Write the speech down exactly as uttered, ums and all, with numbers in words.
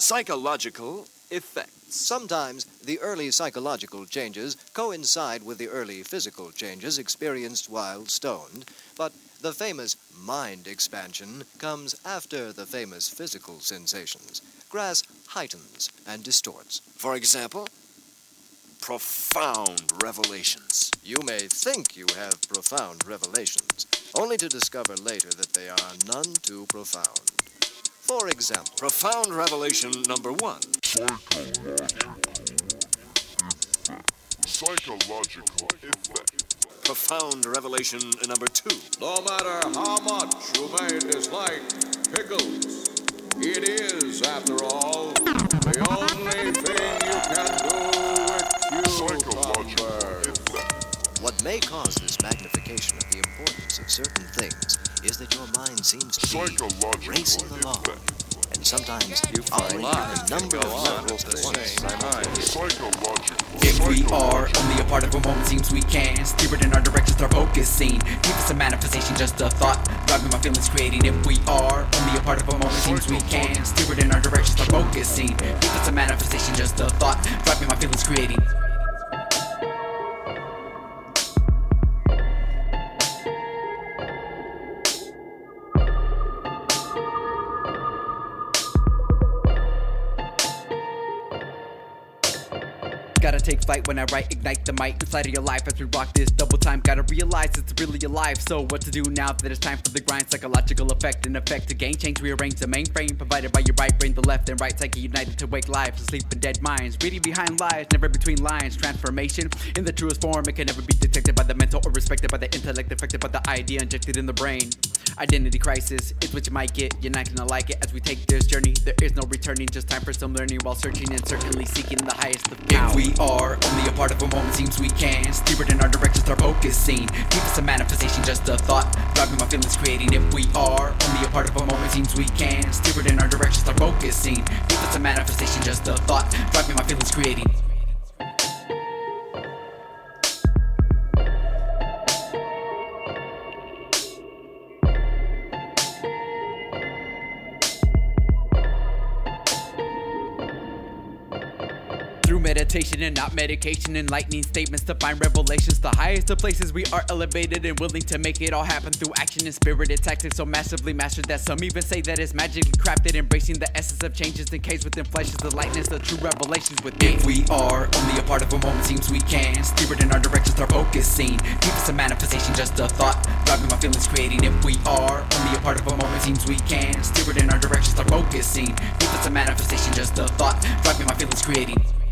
Psychological effects. Sometimes the early psychological changes coincide with the early physical changes experienced while stoned, but the famous mind expansion comes after the famous physical sensations. Grass heightens and distorts. For example, profound revelations. You may think you have profound revelations, only to discover later that they are none too profound. For example, profound revelation number one. Psychological effect. Profound revelation number two. No matter how much you may dislike pickles, it is, after all, the only thing you can do with cucumbers. What may cause this magnification of the importance of certain things is that your mind seems to be racing along, and sometimes you find a number of levels at once. If we are only a part of a moment, seems we can steer it in our directions, our focus seen. Deep as a manifestation, just a thought, driving my feelings, creating. If we are only a part of a moment, seems we can steer it in our directions, our focus seen. Deep as a manifestation, just a thought, driving my feelings, creating. Gotta take flight when I write, ignite the mic inside of your life as we rock this double time. Gotta realize it's really alive, so what to do now that it's time for the grind? Psychological effect and effect to gain change, rearrange the mainframe provided by your right brain, the left and right psyche united to wake lives, asleep in dead minds, reading behind lies, never between lines. Transformation in the truest form, it can never be detected by the mental or respected by the intellect, affected by the idea injected in the brain. Identity crisis, it's what you might get, you're not gonna like it as we take this journey. There is no returning, just time for some learning while searching and certainly seeking the highest of power. If we are only a part of a moment, seems we can steer it in our directions, our focus seen. Deep as a manifestation, just a thought, driving my feelings, creating. If we are only a part of a moment, seems we can steer it in our directions, our focus seen. Deep as a manifestation, just a thought, driving my feelings, creating. Through meditation and not medication, enlightening statements to find revelations. The highest of places we are elevated and willing to make it all happen through action and spirited tactics so massively mastered that some even say that it's magically crafted. Embracing the essence of changes encased within flesh is the lightness of true revelations within. If we are only a part of a moment, seems we can steer it in our directions, our focus seen. Deep as a manifestation, just a thought, driving my feelings, creating. If we are only a part of a moment, seems we can steer it in our directions, our focus seen. Deep as a manifestation, just a thought, driving my feelings, creating.